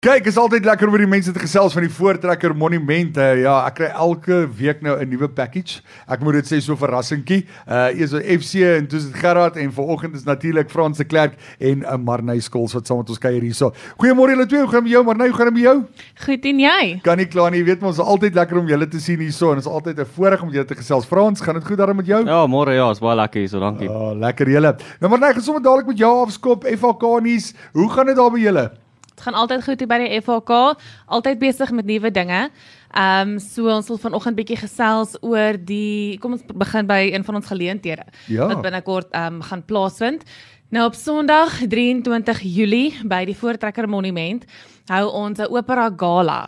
Kyk, is altyd lekker om die mense te gesels van die Voortrekker Monument. Ja, ek kry elke week nou 'n nuwe package. Ek moet dit sê so verrassingkie. Eers FC en toe is dit Gerard en vanoggend is natuurlik Frans de Klerk en Marnay Skols wat saam met ons kuier hierso. Goeiemôre julle twee, hoe gaan dit met jou Marnay? Hoe gaan dit met jou? Goed en jy? Kan nie kla nie, jy weet ons is altyd lekker om julle te sien hierso en dit is altyd 'n voorreg om julle te gesels. Frans, gaan dit goed daar met jou? Ja, môre ja, is baie lekker hierso, dankie. Lekker julle. Nou Marnay, gaan sommer dadelik met jou afskop, FHK nuus. Hoe gaan dit daar by julle? Het gaan altyd goed hier by die FHK, altyd besig met nuwe dinge. So ons sal vanoggend bietjie gesels oor kom ons begin by een van ons geleenthede wat binnekort gaan plaasvind. Nou op Sondag 23 Julie by die Voortrekker Monument hou ons 'n opera gala.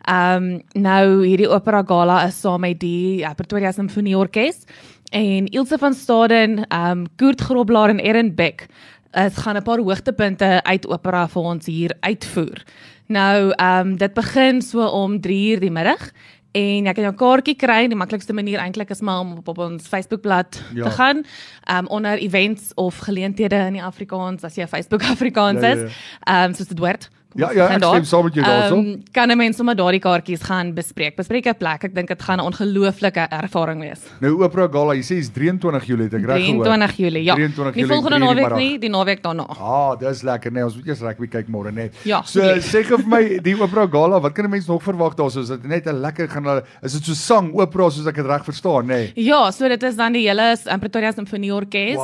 Nou hierdie opera gala is saam met die Pretoria Sinfonieorkes en Ilse van Staden, Koert Groblaar en Erin Beck. Het gaan 'n paar hoogtepunte uit opera vir ons hier uitvoer. Nou, dit begin so om 3:00 die middag en jy kan jou kaartjie kry. Die maklikste manier eintlik is maar om op ons Facebookblad te gaan, onder events of geleenthede in die Afrikaans, as jy Facebook Afrikaans is, soos dit word. Ja, ek stem saam met jou daarso. Kan 'n mens sommer daardie kaartjies gaan bespreek 'n plek. Ek dink dit gaan 'n ongelooflike ervaring wees. Nou Opera Gala, jy sê is 23 Julie, het ek reg gehoor? 23 Julie, ja. 23 Die volgende naweek nie, die naweek daarna. Dis lekker, nee, ons moet eers rugby kyk môre net. Ja, so sê gou vir my, die Opera Gala, wat kan 'n mens nog verwag daarso? Is dit net 'n lekker is dit so sang, opera soos ek dit reg verstaan, nê? Ja, so dit is dan die hele Pretoria Sinfonieorkes,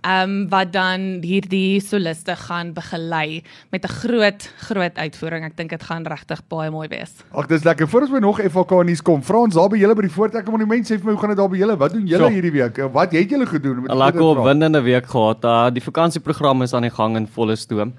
wat dan hierdie soliste gaan begelei met 'n groot uitvoering. Ek dink dit gaan regtig baie mooi wees. Ag, dis lekker. Voor ons by nog FHK nuus kom. Frans, daar by julle by die Voortrekker Monument, sê vir my, hoe gaan dit daar by julle? Wat doen julle hierdie week? Wat het julle gedoen? 'n Lekker opwindende week gehad. Die vakansieprogram is aan die gang in volle stoom.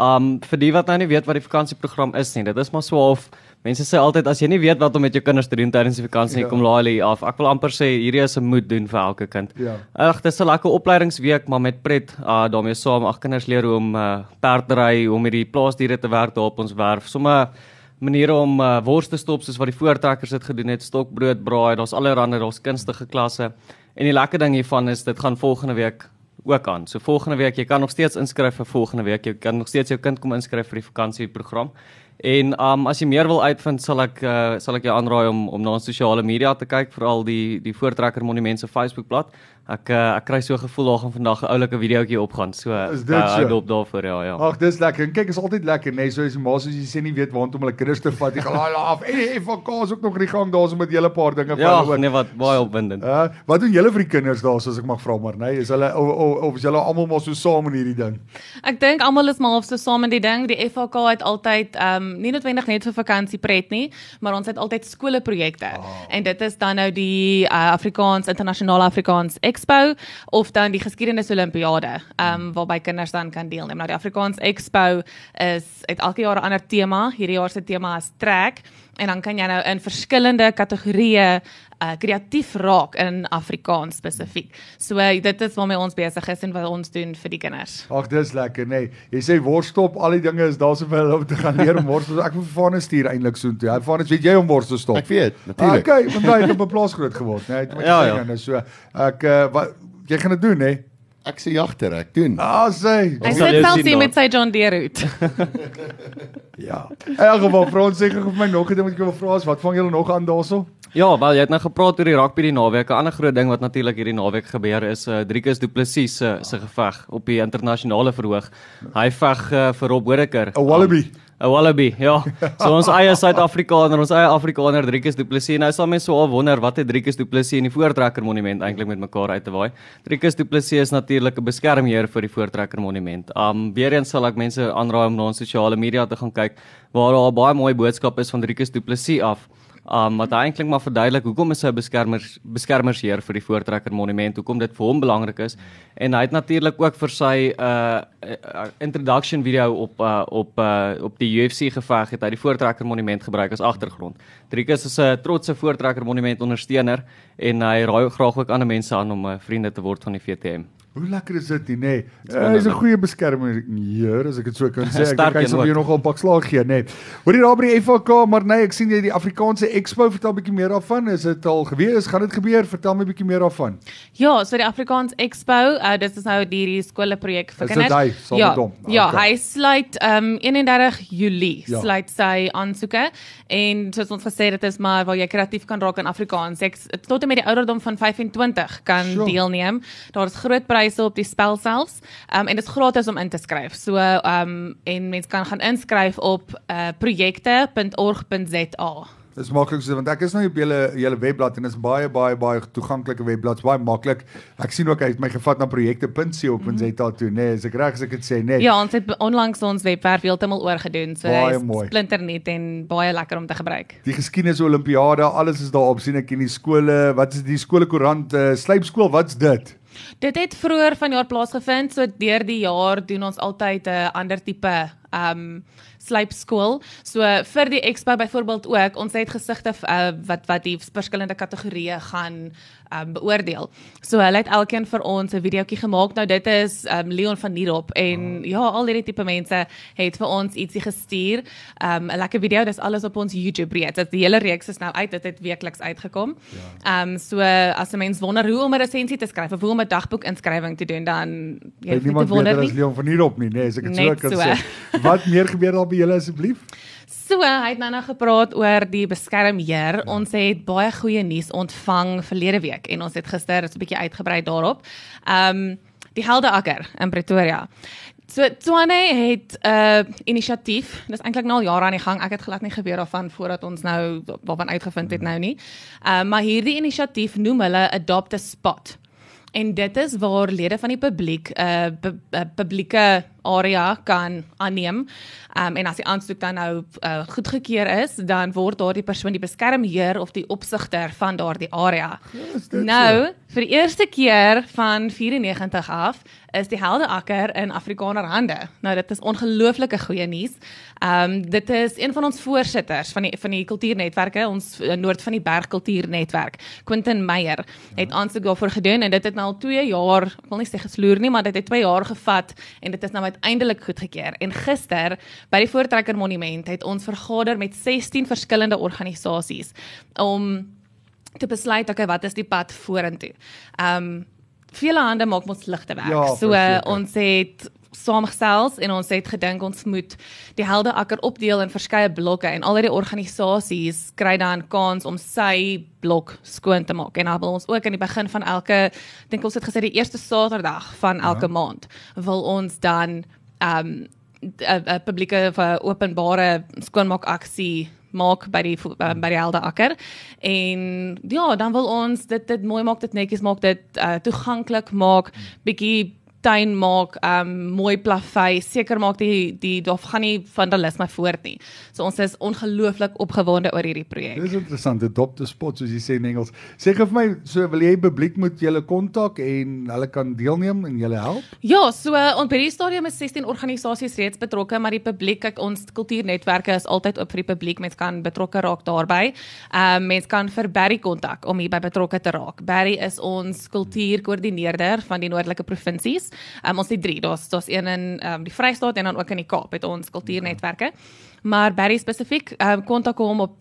Vir die wat nou nie weet wat die vakansieprogram is nie, dit is maar so half. Mense sê altyd, as jy nie weet wat om met jou kinders te doen tydens die vakansie, kom laai hulle af. Ek wil amper sê, hierdie is 'n moet doen vir elke kind. Ag, dis 'n lekker opleidingsweek, maar met pret, daarmee saam, kinders leer hoe om perd te ry, hoe om met die plaasdiere te werk daar op ons werf. Sommige maniere om wors te stop, soos wat die voortrekkers dit gedoen het, stokbrood braai, daar's allerhande, daar's kunstige klasse. En die lekker ding hiervan is, dit gaan volgende week ook aan. So volgende week, jy kan nog steeds inskryf vir volgende week, jy kan nog steeds jou kind kom inskryf vir die vakansieprogram. En as jy meer wil uitvind, sal ek jou aanraai om na ons sosiale media te kyk, veral die Voortrekker Monument se Facebookblad. Ek kry so 'n gevoel daar gaan vandag 'n oulike videoetjie opgaan. So ek dop daarvoor, ja. Ag, dis lekker. En kyk, is altyd lekker, nee, so as die ma's soos jy sê nie weet waant om hulle kinders te vat. Jy gaan laai af. En die FHK is ook nog in die gang daarso met julle paar dinge vir hulle. Ja, nee, wat baie opwindend. Wat doen julle vir die kinders daar, soos ek mag vra maar, nee, is hulle of is julle almal maar so saam in hierdie ding? Ek dink almal is maar half so saam in die ding. Die FHK het altyd nie noodwendig net vir vakansiepret nie, maar ons het altyd skoleprojekte. En dit is dan nou die Internasionale Afrikaans Expo of dan die Geskiedenis Olimpiade, waarby kinders dan kan deelneem. Nou die Afrikaans Expo het elke jaar 'n ander tema. Hierdie jaar se tema is trek en dan kan jy nou in verskillende kategorieë kreatief raak in Afrikaans spesifiek. So dit is waarmee ons besig is en wat ons doen vir die kinders. Ag, dis lekker, nee. Jy sê worstop, al die dinge is daar so vir hulle om te gaan leer om worstel. Ek wil Vanus stuur eintlik so toe. Hy Vanus, weet jy om worstel stop? Ek weet, natuurlik. Okay, want hy het op 'n plaas groot geword, nee. Ja. So ek jy gaan dit doen, hè? Ek sê jagter, ek doen. Sê. Hy sit selfs hier met sy John Deere hoed. Ja. In elk geval, Frans, sê gou vir my nog 'n ding wat ek wil vra is, wat vang julle nog aan daarso? Ja, wel, jy het nou gepraat oor die rugby die naweek. 'n Ander groot ding wat natuurlik hierdie naweek gebeur is Driekus Du Plessis se geveg op die internasionale verhoog. Hy veg vir Rob Whittaker. 'n Wallaby. 'n Wallaby, ja. So ons eie Suid-Afrikaner, ons eie Afrikaner Driekus Du Plessis. Nou sal mense so al wonder wat het Driekus Du Plessis en die Voortrekker Monument eintlik met mekaar uit te waai. Driekus Du Plessis is natuurlik 'n beskermheer vir die Voortrekker Monument. Weer eens sal ek mense aanraai om na ons sosiale media te gaan kyk waar daar 'n baie mooi boodskap is van Driekus Du Plessis af. Wat hy eintlik maar verduidelik hoekom is hy beskermersheer vir die Voortrekker Monument, hoekom dit vir hom belangrik is. En hy het natuurlik ook vir sy introduction video op die UFC geveg het hy die Voortrekker Monument gebruik as agtergrond. Driekus is 'n trotse Voortrekker Monument ondersteuner en hy raai graag ook ander mense aan om vriende te word van die VTM. Hoe lekker is dit nie, nee. Hy is 'n goeie beskermer hier, as ek dit so kan sê. Ek dink hy sal jou nogal 'n pak slaag gee, nee. Hoorie daar by die FHK, maar nee, ek sien jy die Afrikaanse Expo, vertel 'n bietjie meer daarvan. Is dit al gewees? Gaan dit gebeur? Vertel my 'n bietjie meer daarvan. Ja, so die Afrikaans Expo, dit is nou die skoolprojek vir kinders. Ja, hy sluit 31 Julie sluit sy aansoeke en soos ons gesê dit is maar waar jy kreatief kan raak in Afrikaans. Tot en met die ouderdom van 25 kan deelneem. Daar is groot pryse op die spel selfs. En dit is gratis om in te skryf. So en mens kan gaan inskryf op projekte.org.za. Dis maklik so, want ek is nou op julle webblad en dit is baie toeganklike webblad, baie maklik. Ek sien ook hy het my gevat na projekte.co.za toe, nee, is ek reg as ek dit sê, nee. Ja, ons het onlangs ons webwerf heeltemal oorgedoen, so hy is splinternuut en baie lekker om te gebruik. Die geskiedenis Olimpiade, alles is daarop, sien ek in die skole. Wat is die skoolkoerant Slypskool, wat's dit? Dit het vroeër vanjaar plaasgevind, so deur die jaar doen ons altyd 'n ander tipe slypskool. So vir die expo byvoorbeeld ook, ons het gesigte wat die verskillende kategorieë gaan beoordeel. So hulle het elkeen vir ons 'n videoetjie gemaak. Nou dit is Leon van Nierop en ja, al hierdie tipe mense het vir ons ietsie gestuur. 'n Lekker video, dis alles op ons YouTube reeks. Die hele reeks is nou uit, dit het weekliks uitgekom. So as 'n mens wonder hoe om 'n resensie te skryf of hoe om 'n dagboek inskrywing te doen, dan jy het niemand beter as Leon van Nierop nie, nee, as ek dit so kan sê. Wat meer gebeur daar by julle asseblief? So, hy het nou gepraat oor die beskermheer. Ons het baie goeie nuus ontvang verlede week en ons het gister 'n bietjie uitgebrei daarop. Die Heldeakker in Pretoria. So, Tshwane het inisiatief, dis eintlik nou al jare aan die gang, ek het glad nie geweet daarvan voordat ons nou waarvan uitgevind het nou nie. Maar hierdie inisiatief noem hulle Adopt a Spot. En dit is waar lede van die publiek publieke area kan aanneem. En as die aansoek dan nou goedgekeur is, dan word daardie persoon die beskermheer of die opsigter van daardie area. Nou, vir die eerste keer van 94 af, is die Heldeakker in Afrikaner hande. Nou, dit is ongelooflike goeie nuus. Dit is een van ons voorsitters van die kultuurnetwerke, ons Noord van die Berg kultuurnetwerk, Quentin Meyer, het aansoek daarvoor gedoen, en dit het nou al 2 jaar, ek wil nie sê gesloer nie, maar dit het 2 jaar gevat, en dit is nou uiteindelik goedgekeur. En gister, by die Voortrekker Monument, het ons vergader met 16 verskillende organisasies, om te besluit, okay, wat is die pad vorentoe? Vele hande maak ons ligte werk. Ja, so ons het saamgesels en ons het gedink ons moet die Heldeakker opdeel in verskeie blokke en al die organisasies kry dan kans om sy blok skoon te maak. En dan wil ons ook in die begin van elke, dink ons het gesê die eerste Saterdag van elke maand, wil ons dan 'n publieke openbare skoonmaakaksie maak by die Heldeakker. En ja, dan wil ons dit mooi maak, dit netjies maak, dit toeganklik maak, bietjie tuin maak, mooi plavei, seker maak daar gaan nie vandalisme voort nie. So ons is ongelooflik opgewonde oor hierdie projek. Dit is interessant, Adopt a Spot, soos jy sê in Engels. Sê vir my, so wil jy publiek moet julle kontak en hulle kan deelneem en julle help? Ja, so ons by die stadium is 16 organisasies reeds betrokke, maar die publiek, kyk, ons kultuurnetwerke is altyd oop vir die publiek, mens kan betrokke raak daarby. Mens kan vir Barry kontak om hierby betrokke te raak. Barry is ons kultuurkoördineerder van die noordelike provinsies. Ons het 3, daar's een in die Vrystaat en dan ook in die Kaap het ons kultuurnetwerke. Maar Barry spesifiek, kontak hom op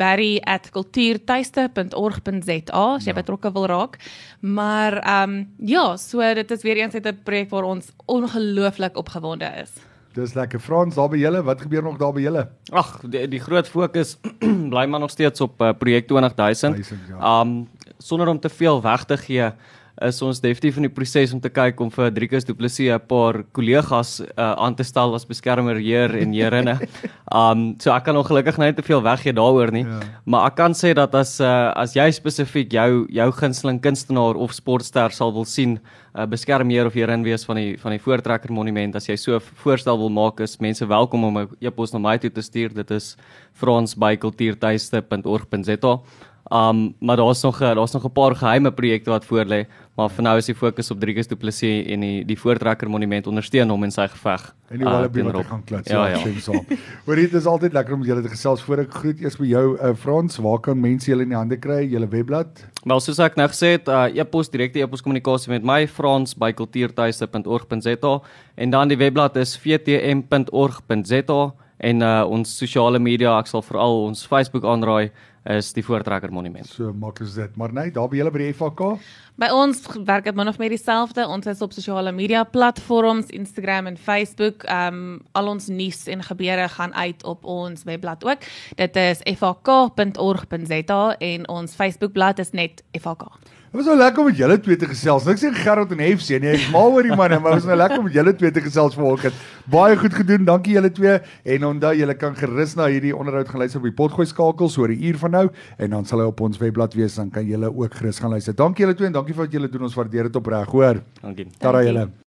barry@kultuurtuiste.org.za as jy betrokke wil raak. Maar ja, so dit is weer eens 'n projek waar ons ongelooflik opgewonde is. Dis lekker. Frans, daar by julle, wat gebeur nog daar by julle? Ag, die groot fokus bly maar nog steeds op projek 20.000. Sonder om te veel weg te gee, is ons definitief in die proses om te kyk om vir Driekus Du Plessis 'n paar kollegas aan te stel as beskermer heer en heerinne. So ek kan ongelukkig nou nie te veel weggee daaroor nie, maar ek kan sê dat as jy spesifiek jou gunsteling kunstenaar of sportster sal wil sien, beskermheer of heerin wees van die Voortrekker Monument, as jy so 'n voorstel wil maak, is mense welkom om 'n e-pos na my toe te stuur. Dit is frans@kultuurtuiste.org.za. Maar daar's nog 'n paar geheime projekte wat voorlê, maar vir nou is die fokus op Driekus Du Plessis en die Voortrekker Monument ondersteun hom in sy geveg. En die Wallaby wat gaan klats. Ja. Hoor, dit is altyd lekker om julle te gesels. Voor ek groet eers by jou Frans, waar kan mense julle in die hande kry, julle webblad? Wel, soos ek nou gesê het, direkte e-pos kommunikasie met my, frans@kultuurtuiste.org.za, en dan die webblad is vtm.org.za, en ons sosiale media, ek sal veral ons Facebook aanraai, is die Voortrekker Monument. So maklik is dit. Maar nee, daar by julle by die FHK? By ons werk dit min of meer dieselfde. Ons is op sosiale media platforms, Instagram en Facebook. Al ons nuus en gebeure gaan uit op ons webblad ook. Dit is fhk.org.za en ons Facebookblad is net FHK. Het was nou lekker om met julle twee te gesels. Niks sê Gerard en FC nie, ek is mal oor die manne, maar het was nou lekker om met julle twee te gesels vanoggend. Baie goed gedoen, dankie julle twee. En onthou, julle kan gerus na hierdie onderhoud gaan luister op die Potgooi skakel so 'n uur van nou, en dan sal hy op ons webblad wees, dan kan julle ook gerus gaan luister. Dankie julle twee en dankie vir wat julle doen, ons waardeer dit opreg, hoor. Dankie. Tara julle.